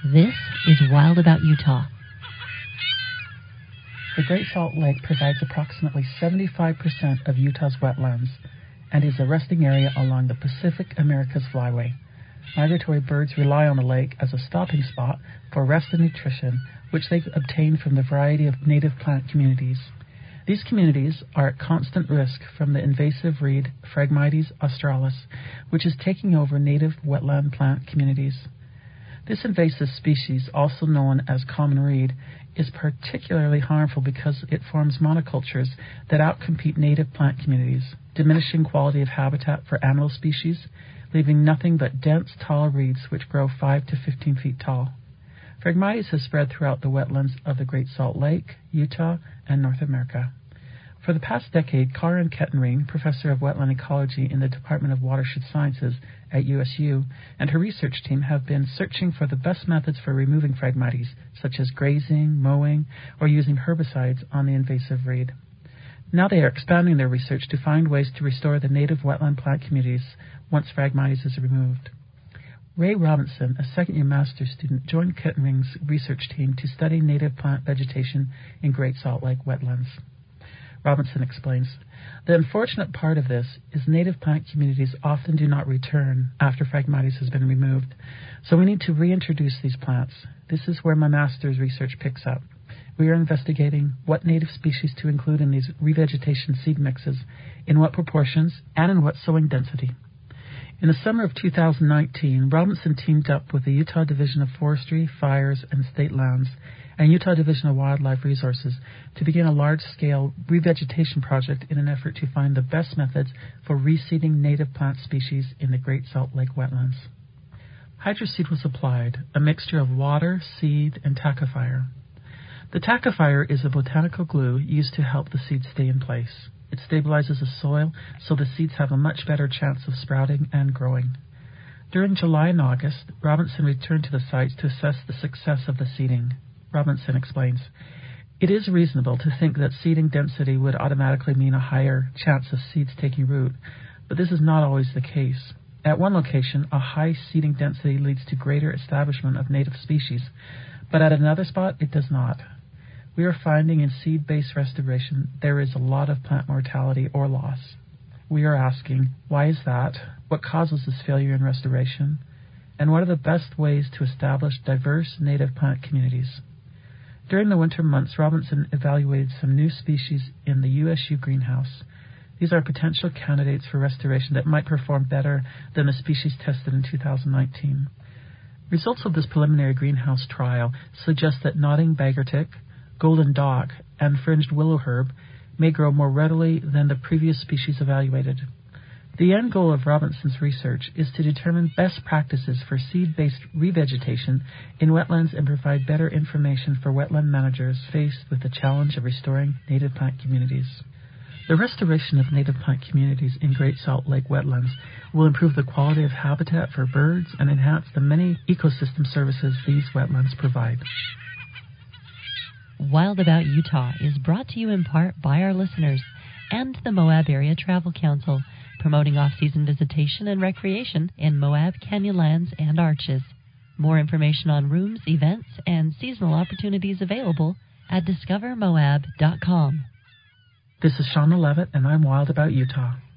This is Wild About Utah. The Great Salt Lake provides approximately 75% of Utah's wetlands and is a resting area along the Pacific Americas Flyway. Migratory birds rely on the lake as a stopping spot for rest and nutrition, which they obtain from the variety of native plant communities. These communities are at constant risk from the invasive reed Phragmites australis, which is taking over native wetland plant communities. This invasive species, also known as common reed, is particularly harmful because it forms monocultures that outcompete native plant communities, diminishing quality of habitat for animal species, leaving nothing but dense, tall reeds which grow 5 to 15 feet tall. Phragmites has spread throughout the wetlands of the Great Salt Lake, Utah, and North America. For the past decade, Karen Kettenring, professor of wetland ecology in the Department of Watershed Sciences at USU, and her research team have been searching for the best methods for removing Phragmites, such as grazing, mowing, or using herbicides on the invasive reed. Now they are expanding their research to find ways to restore the native wetland plant communities once Phragmites is removed. Ray Robinson, a second-year master's student, joined Kettenring's research team to study native plant vegetation in Great Salt Lake wetlands. Robinson explains, the unfortunate part of this is native plant communities often do not return after Phragmites has been removed, so we need to reintroduce these plants. This is where my master's research picks up. We are investigating what native species to include in these revegetation seed mixes, in what proportions, and in what sowing density. In the summer of 2019, Robinson teamed up with the Utah Division of Forestry, Fires, and State Lands and Utah Division of Wildlife Resources to begin a large-scale revegetation project in an effort to find the best methods for reseeding native plant species in the Great Salt Lake wetlands. Hydroseed was applied, a mixture of water, seed, and tackifier. The tackifier is a botanical glue used to help the seeds stay in place. It stabilizes the soil so the seeds have a much better chance of sprouting and growing. During July and August, Robinson returned to the sites to assess the success of the seeding. Robinson explains, it is reasonable to think that seeding density would automatically mean a higher chance of seeds taking root, but this is not always the case. At one location, a high seeding density leads to greater establishment of native species, but at another spot, it does not. We are finding in seed-based restoration there is a lot of plant mortality or loss. We are asking, why is that? What causes this failure in restoration? And what are the best ways to establish diverse native plant communities? During the winter months, Robinson evaluated some new species in the USU greenhouse. These are potential candidates for restoration that might perform better than the species tested in 2019. Results of this preliminary greenhouse trial suggest that nodding baggertic, golden dock, and fringed willow herb may grow more readily than the previous species evaluated. The end goal of Robinson's research is to determine best practices for seed-based revegetation in wetlands and provide better information for wetland managers faced with the challenge of restoring native plant communities. The restoration of native plant communities in Great Salt Lake wetlands will improve the quality of habitat for birds and enhance the many ecosystem services these wetlands provide. Wild About Utah is brought to you in part by our listeners and the Moab Area Travel Council, promoting off-season visitation and recreation in Moab, Canyonlands, and Arches. More information on rooms, events, and seasonal opportunities available at discovermoab.com. This is Shauna Levitt, and I'm Wild About Utah.